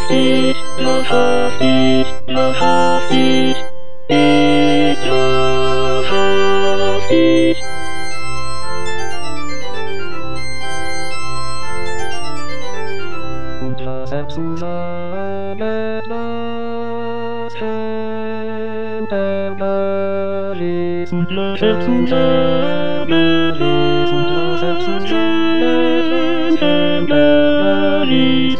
wahrhaftig, wahrhaftig, wahrhaftig, ist wahrhaftig. Und was er zusammen lassen, und was er zusammen ließ, und was er zusammen ließ,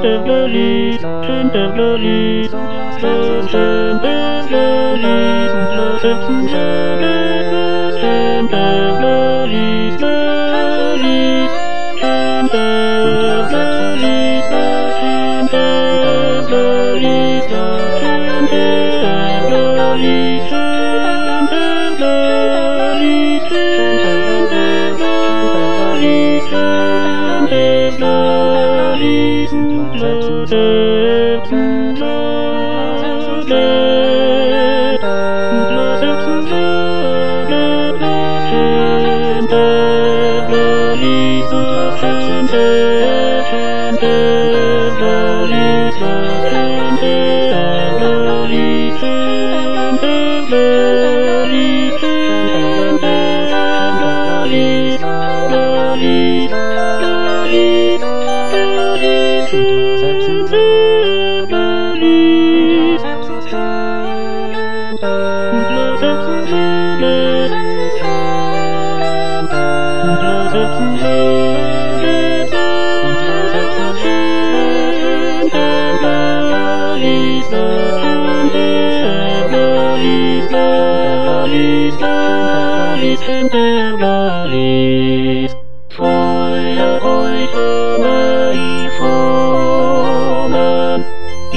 Feuer euch über die Formen,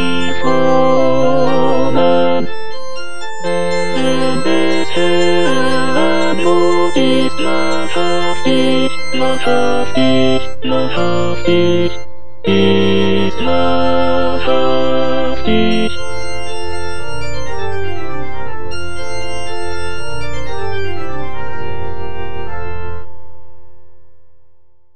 denn des Herrn Wort ist wahrhaftig, wahrhaftig, wahrhaftig, ist wahrhaftig.